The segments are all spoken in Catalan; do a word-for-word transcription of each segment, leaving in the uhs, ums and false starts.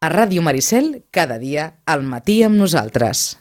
A Ràdio Maricel, cada dia al matí amb nosaltres.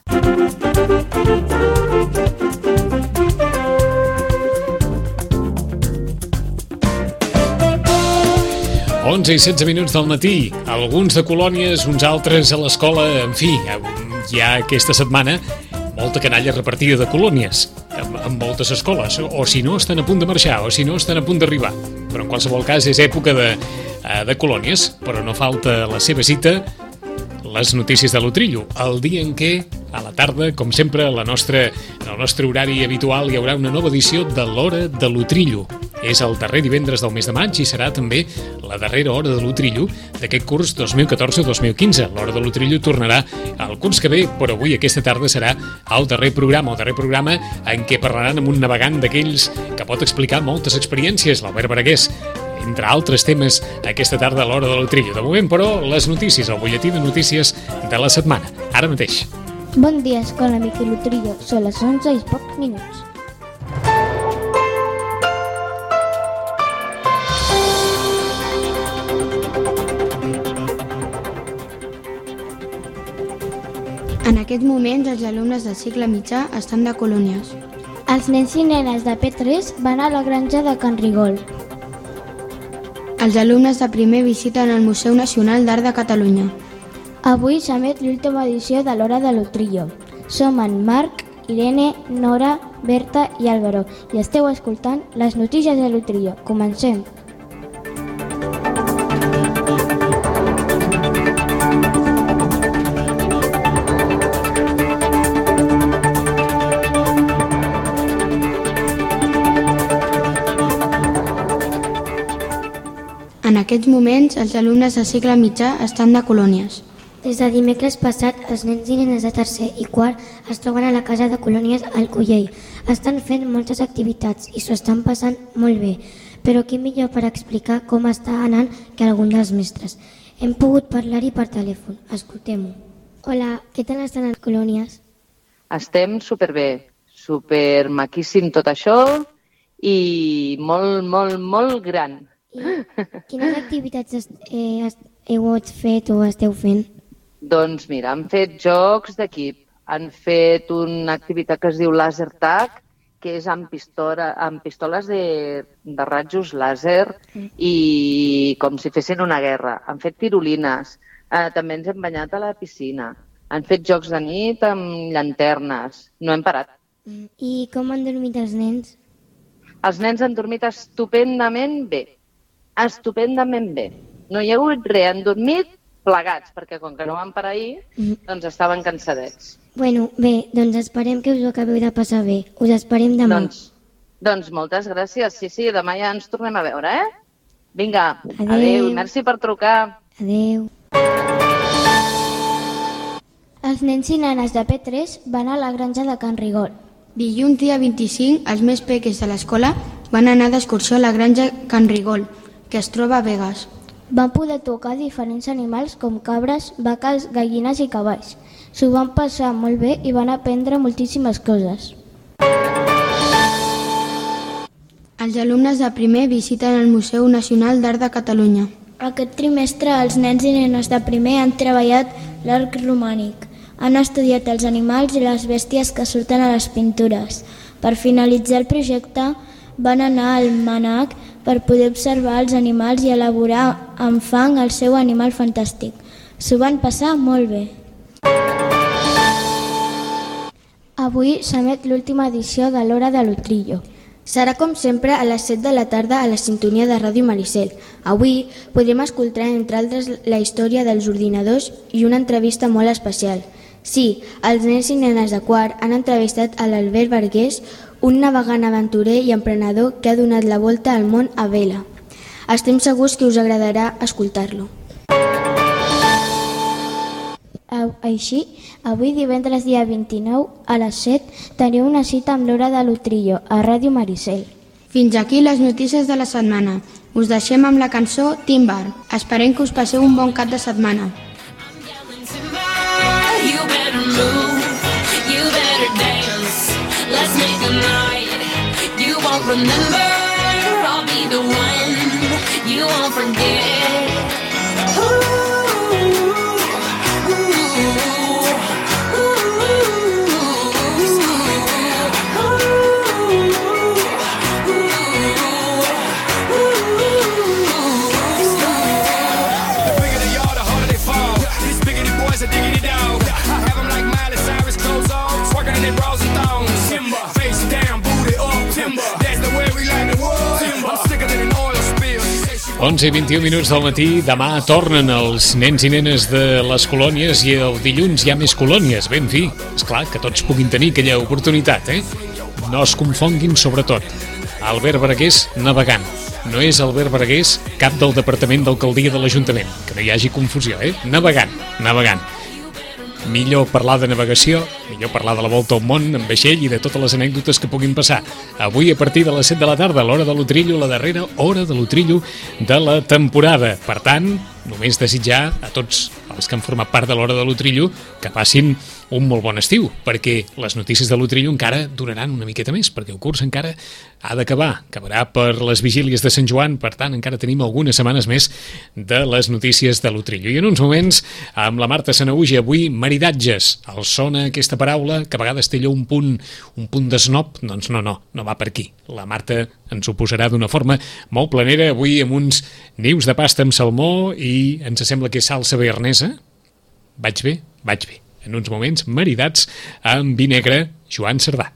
onze i setze minuts del matí, alguns de colònies, uns altres a l'escola, en fi, hi ha aquesta setmana molta canalla repartida de colònies en, en moltes escoles, o si no estan a punt de marxar, o si no estan a punt d'arribar, però en qualsevol cas és època de, de colònies, però no falta la seva cita, les notícies de l'Utrillo, el dia en què, a la tarda, com sempre, la nostra, en el nostre horari habitual hi haurà una nova edició de l'Hora de l'Utrillo. És el darrer divendres del mes de maig i serà també la darrera Hora de l'Utrillo d'aquest curs dos mil catorze dos mil quinze. L'Hora de l'Utrillo tornarà al curs que ve, però avui, aquesta tarda, serà el darrer programa, el darrer programa en què parlaran amb un navegant d'aquells que pot explicar moltes experiències, l'Albert Baragués, entre altres temes, aquesta tarda a l'Hora de l'Utrillo. De moment, però, les notícies, el butlletí de notícies de la setmana. Ara mateix. Bon dia, escola Miquel Utrillo. Són les onze i pocs minuts. En aquests moments, els alumnes del cicle mitjà estan de colònies. Els nens i nenes de P tres van a la granja de Can Rigol. Els alumnes de primer visiten el Museu Nacional d'Art de Catalunya. Avui s'emet l'última edició de l'Hora de l'Utrillo. Som en Marc, Irene, Nora, Berta i Álvaro i esteu escoltant les notícies de l'Utrillo. Comencem. En aquests moments, els alumnes del cicle mitjà estan de colònies. Des de dimecres passat, els nens i nenes de tercer i quart es troben a la casa de colònies al Collell. Estan fent moltes activitats i s'ho estan passant molt bé, però qui millor per explicar com està anant que algun dels mestres. Hem pogut parlar-hi per telèfon. Escoltem-ho. Hola, què tal estan les colònies? Estem superbé, supermaquíssim tot això i molt, molt, molt gran. I quines activitats eh, heu fet o esteu fent? Doncs mira, han fet jocs d'equip, han fet una activitat que es diu Laser Tag, que és amb, pistola, amb pistoles de, de rajos làser i com si fessin una guerra. Han fet tirolines, eh, també ens hem banyat a la piscina, han fet jocs de nit amb llanternes, no hem parat. I com han dormit els nens? Els nens han dormit estupendament bé. Estupendament bé. No hi ha hagut res, han dormit plegats, perquè com que no van per ahir, doncs estaven cansadets. Bueno, bé, doncs esperem que us ho acabeu de passar bé. Us esperem demà. Doncs, doncs moltes gràcies. Sí, sí, demà ja ens tornem a veure, eh? Vinga, adéu. adéu. Merci per trucar. Adéu. Els nens i nenes de P tres van a la granja de Can Rigol. Dilluns dia vint-i-cinc, els més pequeños de l'escola van anar d'excursió a la granja Can Rigol, que es troba a Begues. Van poder tocar diferents animals com cabres, vaques, gallines i cavalls. S'ho van passar molt bé i van aprendre moltíssimes coses. Els alumnes de primer visiten el Museu Nacional d'Art de Catalunya. Aquest trimestre els nens i nenes de primer han treballat l'arc romànic. Han estudiat els animals i les bèsties que surten a les pintures. Per finalitzar el projecte van anar al Manac per poder observar els animals i elaborar amb fang el seu animal fantàstic. S'ho van passar molt bé. Avui s'emet l'última edició de l'Hora de l'Utrillo. Serà com sempre a les set de la tarda a la sintonia de Ràdio Maricel. Avui podrem escoltar, entre altres, la història dels ordinadors i una entrevista molt especial. Sí, els nens i nenes de quart han entrevistat a l'Albert Baragués, un navegant aventurer i emprenedor que ha donat la volta al món a vela. Estem segurs que us agradarà escoltar-lo. Així, avui divendres dia vint-i-nou a les set teniu una cita amb l'Hora de l'Utrillo a Ràdio Maricel. Fins aquí les notícies de la setmana. Us deixem amb la cançó Timbar. Esperem que us passeu un bon cap de setmana. You better move, you better dance, let's make a night you won't remember, I'll be the one you won't forget. Ooh. onze i vint-i-u minuts del matí. Demà tornen els nens i nenes de les colònies i el dilluns hi ha més colònies. Ben fi, esclar, que tots puguin tenir aquella oportunitat, eh? No es confonguin, sobretot. Albert Baragués navegant. No és Albert Baragués cap del Departament d'Alcaldia de l'Ajuntament. Que no hi hagi confusió, eh? Navegant, navegant. Millor parlar de navegació, millor parlar de la volta al món en vaixell i de totes les anècdotes que puguin passar. Avui a partir de les set de la tarda, l'hora de l'Utrillo, la darrera hora de l'Utrillo de la temporada. Per tant, només desitjar a tots els que han format part de l'hora de l'Utrillo que passin un molt bon estiu, perquè les notícies de l'Utrillo encara duraran una miqueta més, perquè el curs encara ha d'acabar, acabarà per les vigílies de Sant Joan, per tant encara tenim algunes setmanes més de les notícies de l'Utrillo. I en uns moments, amb la Marta Sanahuja, avui maridatges. Els sona aquesta paraula, que a vegades té allò un punt, un punt d'esnob? Doncs no, no, no va per aquí. La Marta ens ho posarà d'una forma molt planera, avui amb uns nius de pasta amb salmó i ens sembla que és salsa bearnesa. Vaig bé? Vaig bé. En uns moments, maridats amb vi negre, Joan Cerdà.